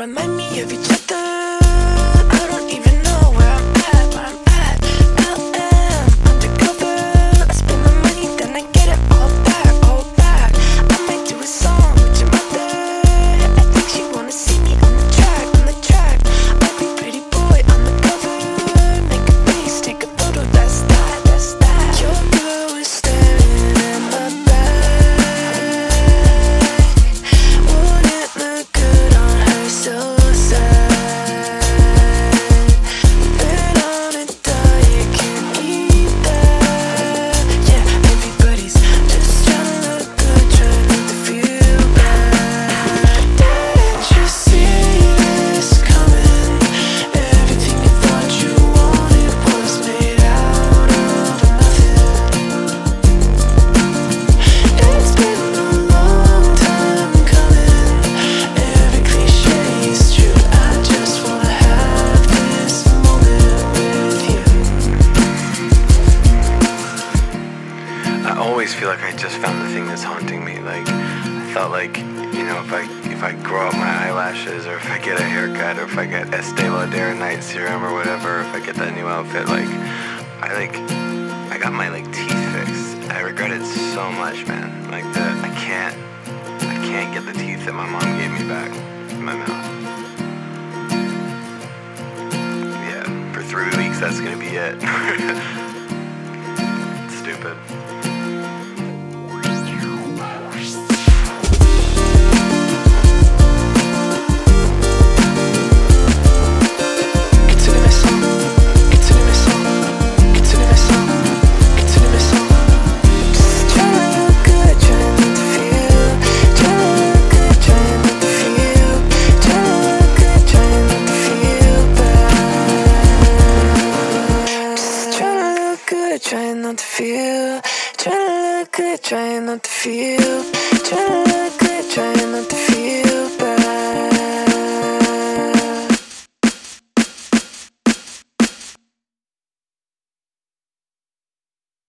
remind me of each other. I don't even know where I'm at, LM, undercover. I spend my money, then I get it all back, all back. I might do a song with your mother. I think she wanna see me on the track, on the track. I'll be pretty boy on the cover. Make a face, take a photo, that's that, that's that. Your girl is staring at my back. Wouldn't look good on her, so sad. Been on a diet, can't eat that. Yeah, everybody's just trying to look good, trying not to feel bad. Did you see this coming? Everything you thought you wanted was made out of nothing. It's been a long time coming. Every cliche is true. I just wanna have this moment with you. I always feel like I just found the thing that's haunting me. Like, I thought like, you know, if I grow out my eyelashes, or if I get a haircut, or if I get Estee Lauder night serum or whatever, if I get that new outfit, I got my teeth fixed. I regret it so much, man. I can't get the teeth that my mom gave me back in my mouth. Yeah, for 3 weeks that's gonna be it. Stupid. Trying not to feel, trying to look good, trying not to feel, trying to look good, trying not to feel.